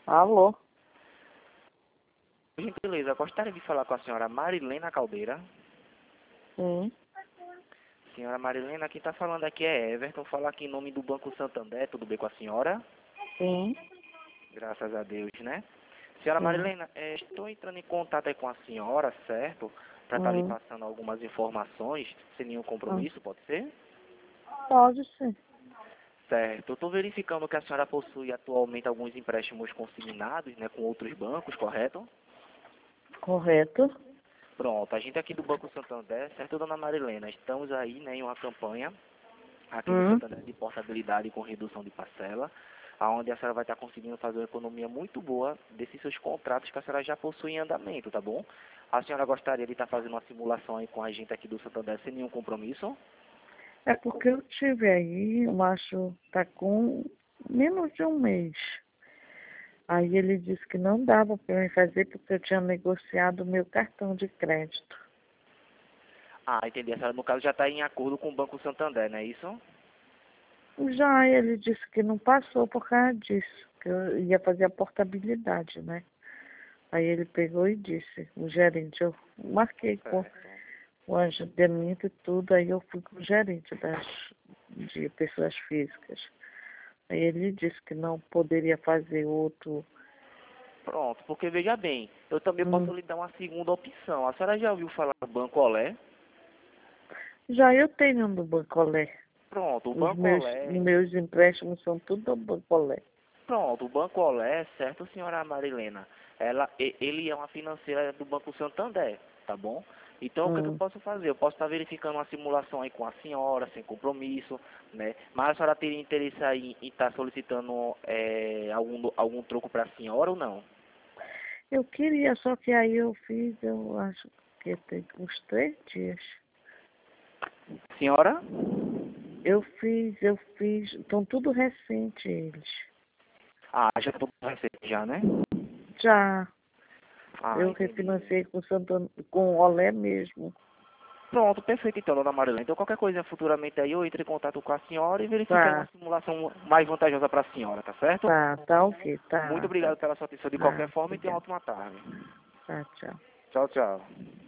Alô? Gentileza, gostaria de falar com a senhora Marilena Caldeira. Sim. Senhora Marilena, quem está falando aqui é Everton, fala aqui em nome do Banco Santander, tudo bem com a senhora? Sim. Graças a Deus, né? Senhora Sim. Marilena, estou entrando em contato aí com a senhora, certo? Para estar lhe Hum. passando algumas informações, sem nenhum Hum. compromisso, pode ser? Pode sim. Certo, eu estou verificando que a senhora possui atualmente alguns empréstimos consignados, né, com outros bancos, correto? Correto. Pronto, a gente aqui do Banco Santander, certo, dona Marilena, estamos aí, né, em uma campanha aqui no Hum. Santander de portabilidade com redução de parcela, aonde a senhora vai estar conseguindo fazer uma economia muito boa desses seus contratos que a senhora já possui em andamento, tá bom? A senhora gostaria de estar fazendo uma simulação aí com a gente aqui do Santander sem nenhum compromisso? É porque eu tive aí, eu acho, tá com menos de um mês. Aí ele disse que não dava para eu fazer porque eu tinha negociado o meu cartão de crédito. Ah, entendi. A senhora, no caso, já está em acordo com o Banco Santander, não é isso? Já ele disse que não passou por causa disso, que eu ia fazer a portabilidade, né? Aí ele pegou e disse, o gerente, eu marquei com Certo. o agendamento e tudo, aí eu fui com o gerente de pessoas físicas. Aí ele disse que não poderia fazer outro. Pronto, porque veja bem, eu também posso Hum. lhe dar uma segunda opção. A senhora já ouviu falar do Banco Olé? Já eu tenho um do Bancolé. Pronto, o Os Banco meus, Olé. meus empréstimos são tudo do Bancolé. Pronto, o Banco Olé, certo, senhora Marilena? Ele é uma financeira do Banco Santander, tá bom? Então, o que é que eu Hum. posso fazer? Eu posso estar verificando uma simulação aí com a senhora, sem compromisso, né? Mas a senhora teria interesse aí em estar solicitando algum troco para a senhora ou não? Eu queria, só que aí eu fiz, eu acho que tem uns 3 dias. Senhora? Eu fiz, estão tudo recente eles. Ah, já estou recente já, né? Já, Ah, eu entendi. refinancei com o Olé mesmo. Pronto, perfeito então, dona Marilena. Então, qualquer coisa futuramente aí, eu entro em contato com a senhora e verifico aí uma Tá, simulação mais vantajosa para a senhora, tá certo? tá ok, Muito tá, obrigado pela sua atenção de qualquer tá, forma e tenha uma obrigada. ótima tarde. Tá, tchau. Tchau, tchau.